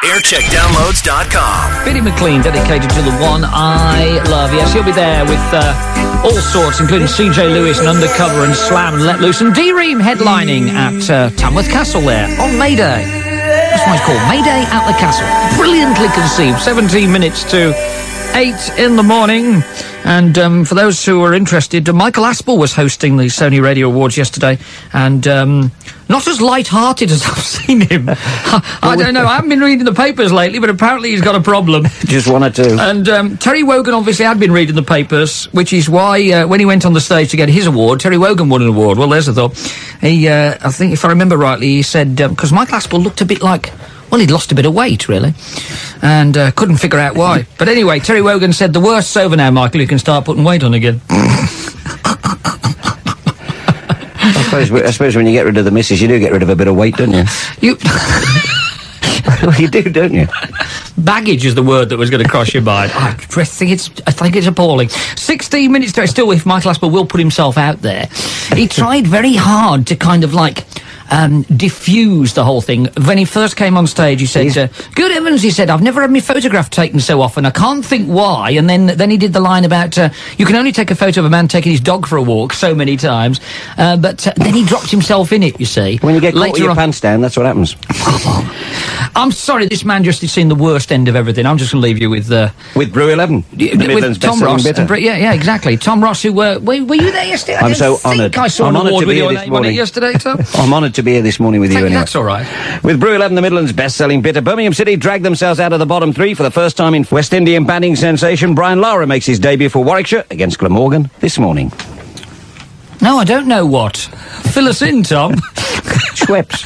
Aircheckdownloads.com. Billy McLean, dedicated to the one I love. Yes, he'll be there with all sorts, including CJ Lewis and Undercover and Slam and Let Loose, and D-Ream headlining at Tamworth Castle there on May Day. That's why it's called May Day at the Castle. Brilliantly conceived. 17 minutes to 8 in the morning. And for those who are interested, Michael Aspel was hosting the Sony Radio Awards yesterday, and not as light-hearted as I've seen him. I don't know, I haven't been reading the papers lately, but apparently he's got a problem. Just one or two. And Terry Wogan obviously had been reading the papers, which is why when he went on the stage to get his award, Terry Wogan won an award. Well, there's the thought. He, I think, if I remember rightly, he said, because Michael Aspel looked a bit like... Well, he'd lost a bit of weight, really, and couldn't figure out why. But anyway, Terry Wogan said, the worst's over now, Michael, you can start putting weight on again. I suppose when you get rid of the missus, you do get rid of a bit of weight, don't you? Well, you do, don't you? Baggage is the word that was going to cross your mind. I think it's appalling. 16 minutes to... Still, if Michael Aspel will put himself out there, he tried very hard to kind of, like... diffuse the whole thing. When he first came on stage, he said, good heavens, he said, I've never had my photograph taken so often. I can't think why. And then he did the line about, you can only take a photo of a man taking his dog for a walk so many times. But then he dropped himself in it, you see. When you get caught with your pants down, that's what happens. I'm sorry, this man just has seen the worst end of everything. I'm just going to leave you with Brew 11. With Tom Ross. Yeah, exactly. Tom Ross, who were you there yesterday? I'm so honoured. I saw an award with your name on it yesterday, Tom. I'm honoured to be here this morning with you. Anyway. That's all right. With Brew 11, the Midlands' best-selling bitter, Birmingham City dragged themselves out of the bottom three for the first time in West Indian batting sensation. Brian Lara makes his debut for Warwickshire against Glamorgan this morning. No, I don't know what. Fill us in, Tom. Schweppes.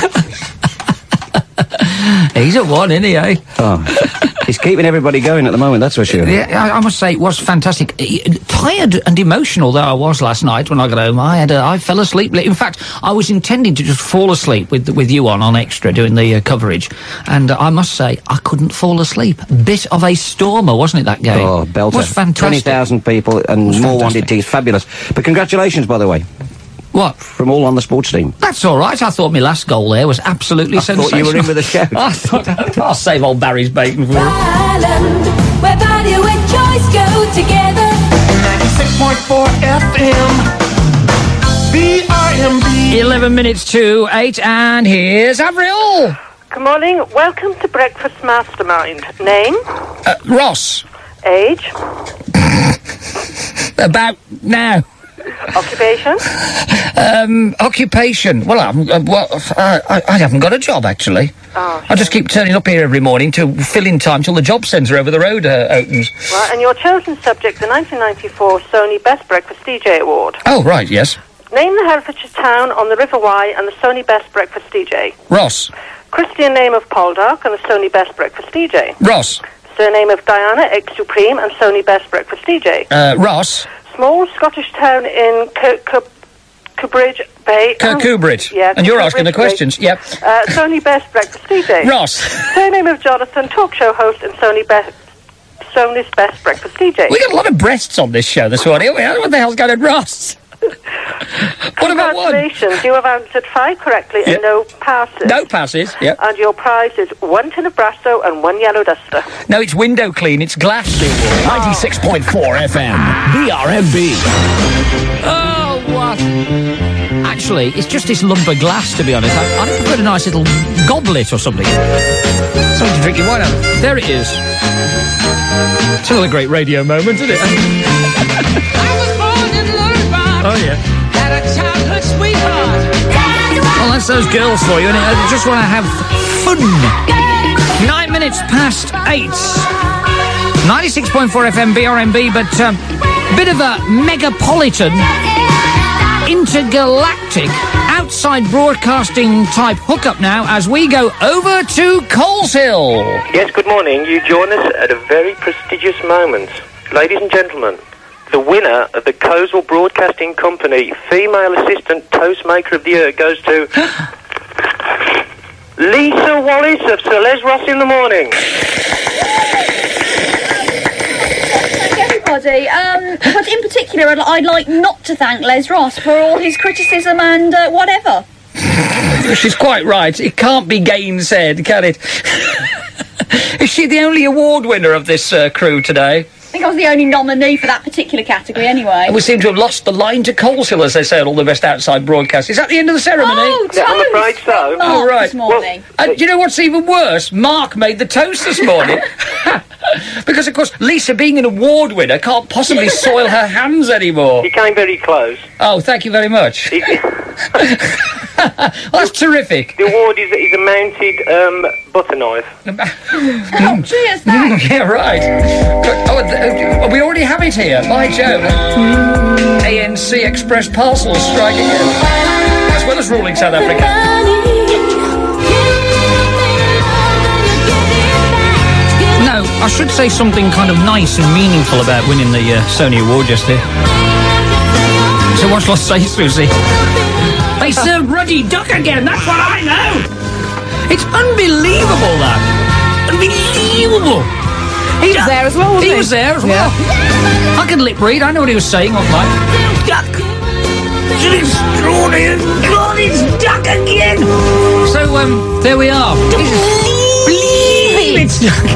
He's at one, isn't he, eh? Oh. He's keeping everybody going at the moment, that's for sure. Yeah, I must say, it was fantastic. Tired and emotional though I was last night when I got home. I fell asleep. In fact, I was intending to just fall asleep with you on Extra doing the coverage. And I must say, I couldn't fall asleep. Bit of a stormer, wasn't it, that game? Oh, belter. It was fantastic. 20,000 people and more wanted to. Fabulous. But congratulations, by the way. What? From all on the sports team. That's all right. I thought my last goal there was absolutely sensational. I thought you were in with a shout. I thought, I'll save old Barry's bacon for him. Ireland, where value and choice go together. 96.4 FM. BRMB. 11 minutes to 8, and here's Avril. Good morning. Welcome to Breakfast Mastermind. Name? Ross. Age? About now. Occupation? Occupation. Well, I haven't got a job, actually. Oh, I just keep turning up here every morning to fill in time till the job centre over the road opens. Right, and your chosen subject, the 1994 Sony Best Breakfast DJ Award. Oh, right, yes. Name the Herefordshire town on the River Wye and the Sony Best Breakfast DJ. Ross. Christian name of Poldark and the Sony Best Breakfast DJ. Ross. Surname of Diana, ex-Supreme and Sony Best Breakfast DJ. Ross. Small Scottish town in Kirkcudbright Bay. Kirkcudbright. Yeah. And you're asking the questions. Yep. Sony Best Breakfast DJ. Ross. Surname of Jonathan, talk show host and Sony's Best Breakfast DJ. We got a lot of breasts on this show this morning. What the hell's going on, Ross? What about one? Congratulations, you have answered 5 correctly and no passes. No passes, yep. And your prize is 1 tin of Brasso and 1 yellow duster. No, it's window clean, it's glass. 96.4 FM. BRMB. Oh, what? Actually, it's just this lump of glass, to be honest. I'd prefer a nice little goblet or something. Something to drink your wine out of. There it is. It's another great radio moment, isn't it? Oh, yeah. Had a childhood sweetheart. Well, that's those girls for you, and I just want to have fun. 9 minutes past 8. 96.4 FM BRMB, but bit of a megapolitan, intergalactic, outside broadcasting type hookup now as we go over to Coleshill. Yes, good morning. You join us at a very prestigious moment. Ladies and gentlemen, the winner of the Coleshill Broadcasting Company Female Assistant Toastmaker of the Year goes to Lisa Wallace of Sir Les Ross in the Morning. Everybody, but in particular, I'd like not to thank Les Ross for all his criticism and whatever. She's quite right. It can't be gainsaid, can it? Is she the only award winner of this crew today? I think I was the only nominee for that particular category anyway. And we seem to have lost the line to Coleshill, as they say at all the best outside broadcasts. Is that the end of the ceremony? Oh, Yeah, I'm afraid so. Oh, right. This morning. Do you know what's even worse? Mark made the toast this morning. Because, of course, Lisa, being an award winner, can't possibly soil her hands anymore. He came very close. Oh, thank you very much. Well, that's terrific. The award is a mounted butter knife. Oh, cheers, thanks. Yeah, right. We already have it here. By Jove. ANC Express parcels strike again. As well as ruling South Africa. No, I should say something kind of nice and meaningful about winning the Sony Award yesterday. So what shall I say, Susie? They served Ruddy Duck again, that's what I know! It's unbelievable, that. Unbelievable! He was there as well, wasn't he? He was there as well. I can lip read, I know what he was saying off mic. Duck! It's extraordinary! God, it's Duck again! So, there we are. Believe it's Duck!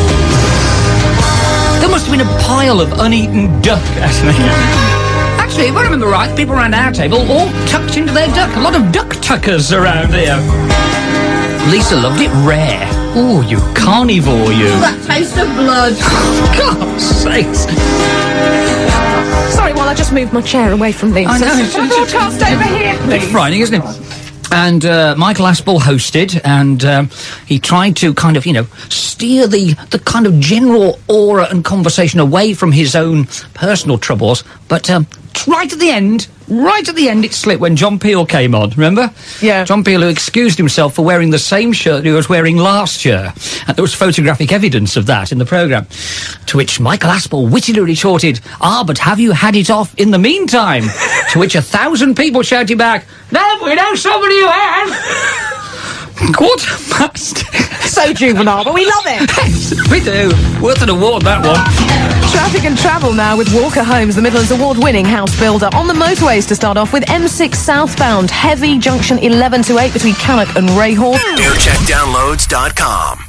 There must have been a pile of uneaten duck, actually, if I remember right, people around our table all tucked into their duck. A lot of duck tuckers around here. Lisa loved it rare. Oh, you carnivore, you. That taste of blood. God's sakes. Sorry, while I just moved my chair away from Lisa. I know. My broadcast over here, It's please. frightening, isn't it? And Michael Aspel hosted, and he tried to kind of, steer the kind of general aura and conversation away from his own personal troubles. But right at the end, it slipped when John Peel came on, remember? Yeah. John Peel, who excused himself for wearing the same shirt he was wearing last year. And there was photographic evidence of that in the programme. To which Michael Aspel wittily retorted, but have you had it off in the meantime? To which 1,000 people shouted back, no, we know somebody who has. Quarter past. So juvenile, but we love it. We do. Worth an award, that one. Traffic and travel now with Walker Homes, the Midlands award-winning house builder. On the motorways to start off with M6 southbound, heavy junction 11 to 8 between Cannock and Rahor. Aircheckdownloads.com.